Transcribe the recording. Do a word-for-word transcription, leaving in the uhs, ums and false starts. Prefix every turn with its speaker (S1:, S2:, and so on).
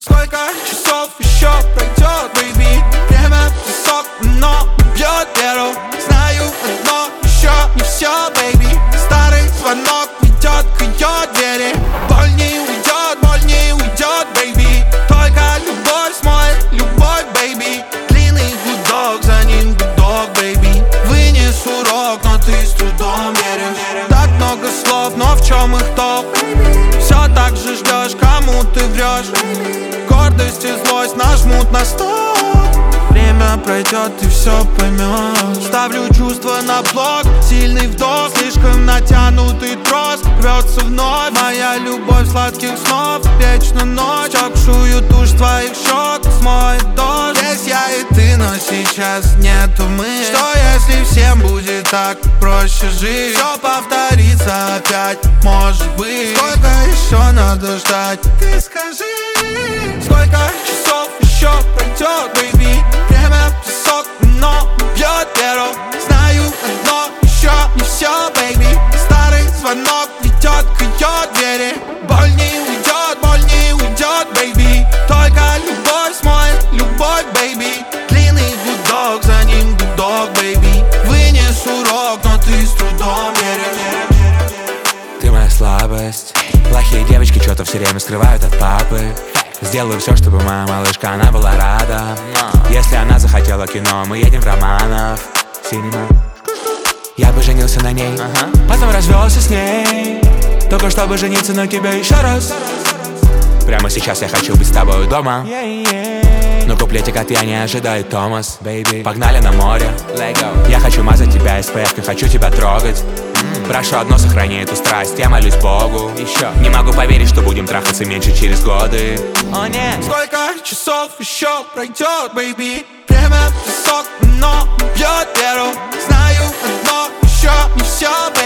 S1: Сколько часов еще пройдет, бэйби? Время песок, но бьет веру. Знаю одно, еще не все, бэйби. Старый звонок ведет к ее двери. Боль не уйдет, боль не уйдет, бэйби. Только любовь смоет любовь, бэйби. Длинный гудок, за ним гудок, бэйби. Вынес урок, но ты с трудом веришь. Так много слов, но в чем их толк? Все так же ждешь, кому ты врешь. Гордость и злость нажмут на стоп. Время пройдет, ты все поймешь. Ставлю чувства на блок. Сильный вдох, слишком натянутый трос. Рвется вновь моя любовь сладких снов. Вечно ночь, обшую тушь твоих щек. Смоет дождь. Здесь я и ты, но сейчас нету мы. Что если всем будет так проще жить? Все повторится опять, может быть. Сколько еще надо ждать? Ты скажи. Сколько часов еще пройдет, бэйби? Время песок, но бьет веру. Знаю одно, еще не все, бэйби. Старый звонок ведет к ее двери. Боль не уйдет, боль не уйдет, бэйби. Только любовь смоет любовь, бэйби. Длинный гудок, за ним гудок, бэйби. Вынес урок, но ты с трудом веришь.
S2: Ты моя слабость. Плохие девочки что-то все время скрывают от папы. Сделаю все, чтобы моя малышка, она была рада. Если она захотела кино, мы едем в Романов. Синема. Я бы женился на ней, потом развелся с ней, только чтобы жениться на тебе еще раз. Прямо сейчас я хочу быть с тобой дома. Но куплетик от я не ожидает Томас. Baby, погнали на море. Я хочу мазать тебя эс пэ эф, хочу тебя трогать. Прошу одно, сохрани эту страсть, я молюсь Богу. Еще не могу поверить, что будем трахаться меньше через годы. О нет.
S1: Сколько часов еще пройдет, бэйби? Время песок, но бьет веру. Знаю одно, еще не все,